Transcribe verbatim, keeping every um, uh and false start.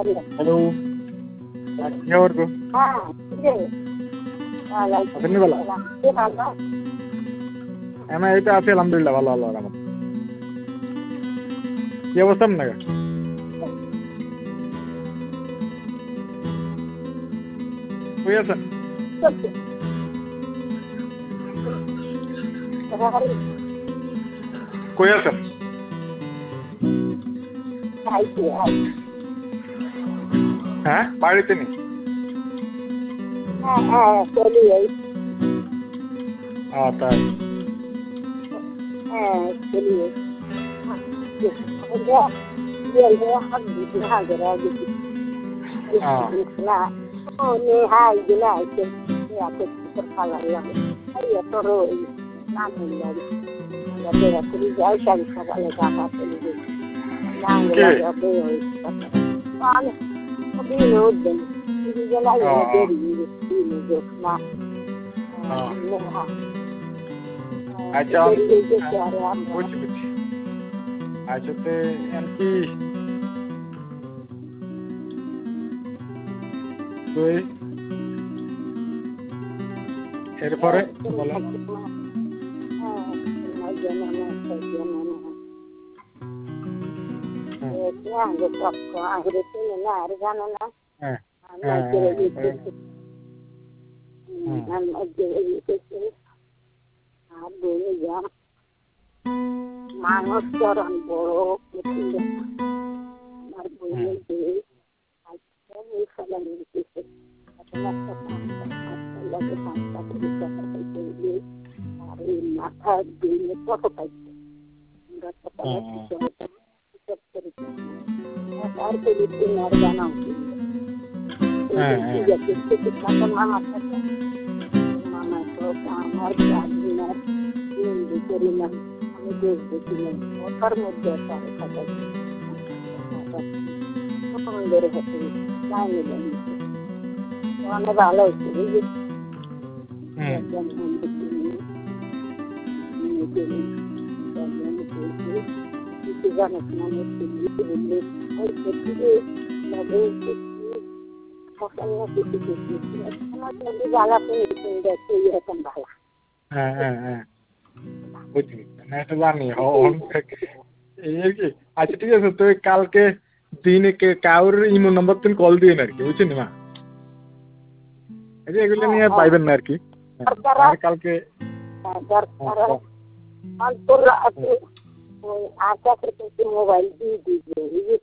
Hello কি খবর গো? আছেন বেলা হ্যাঁ এই তো আছি আলহামদুলিল্লাহ ভালো আল্লাহ রহমত। কি অবস্থা আপনার? কই আছেন? কই আছেন? হ্যাঁ বাড়িতে নি? ও তাই আচ্ছা বুঝছি বুঝছি আচ্ছা তো এমপি তুই এরপরে বলেন মানুষ চরণ বড় মাথা দিয়ে কত পাইছে ওটার মধ্যে অনেক ভালো হয়েছে হ্যাঁ হ্যাঁ হ্যাঁ বুঝছি এটা জানি এই আর কি আচ্ছা ঠিক আছে তুই কালকে দিনে কাউর ইমো নাম্বার তুমি কল দিয়ে আর কি বুঝছেন মা এই যে এগুলো নিয়ে পাইবেন না আর কি কালকে মোবাইল দিয়ে দিবে